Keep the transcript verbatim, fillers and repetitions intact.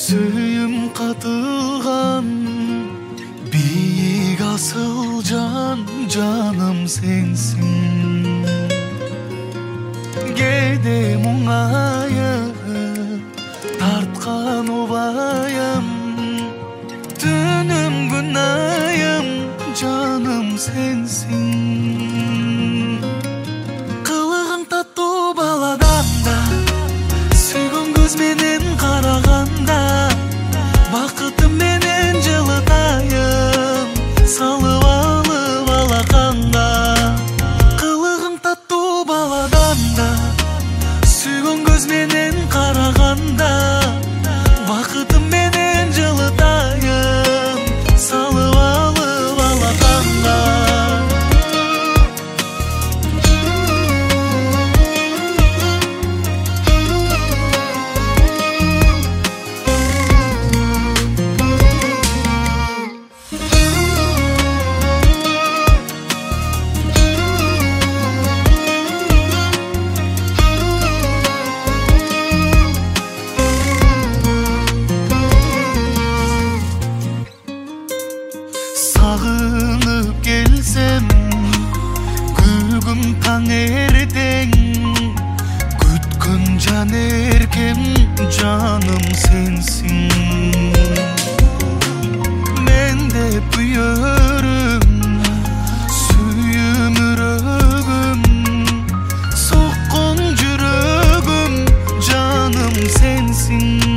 Сүйім қатылған биік асыл жан, жаным сенсің. Кейде мұңайып тартқан обайым, түнім күнайым, жаным сенсің. Қылығың тату баладан да, сүйген көзменен қарағанда, бақытым менен жылытайым, салып алып алақанда. Қылығың тату баладан да, сүйген көзменен қарағанда, бақытым менен жылытайым, салып алып алақанда. Сағынып келсем, күгім таң ертең, күткін жан еркем, жаным сенсің. Мен деп бүйірім, сүйім үрігім, соққан жүрегім, жаным сенсің.